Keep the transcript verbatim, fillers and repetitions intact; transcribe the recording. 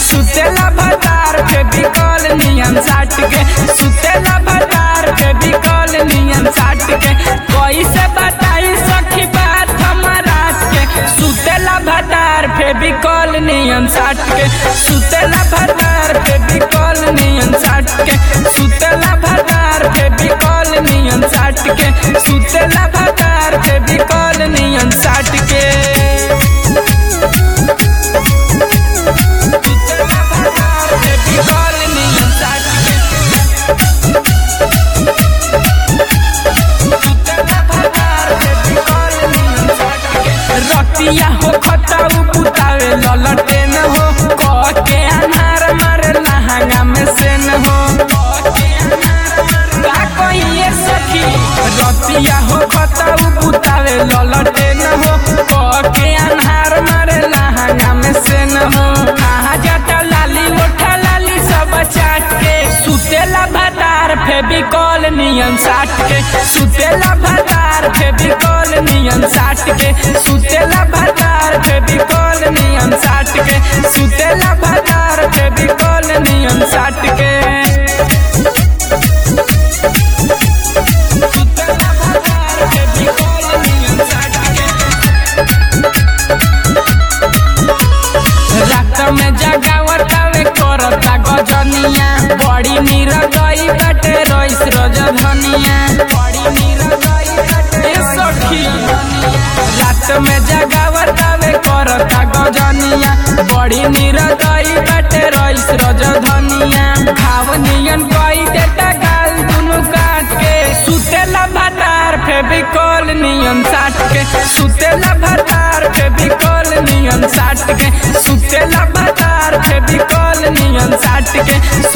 सुतेला भतार फेविकॉल नियन साट के सुतेला भतार फेविकॉल नियन साट के कैसे बताई सखी बात हमारा के सुतेला भतार फेविकॉल नियन साट के सुतेला भतार फेविकॉल नियन साट के सुतेला भतार फेविकॉल नियन साट के सुतेला भतार फेविकॉल नियन साट के रतिया हो खटाऊ पुतावे ललटे न हो कह के अनार मारे लहंगा में से न हो का कहिए सखी रतिया हो खटाऊ पुतावे ललटे न हो कह के अनार मारे लहंगा में से न हो कहा जाता लाली लोठा लाली सब चाट के सुतेला भतार फेविकॉल नियन साट के सुतेला भतार फेविकॉल नियन साट के सुतेला भतार फेविकॉल नियन साट के सुतेला भतार फेविकॉल नियन साट के सुतेला भतार फेविकॉल नियन साट के रात में जगावतावे करता गजनिया बड़ी निरगई बाटे रईस रजधनिया बड़ी निरगई बाटे सखी रात में जगावतावे करता गजनिया बड़ी निरगई बाटे रईस रजधनिया घाव नियन कई देता गाल दुनु काट के सुतेला भतार फेविकॉल नियन साट के सुतेला भतार फेविकॉल नियन साट के सुतेला भतार फेविकॉल नियन साट के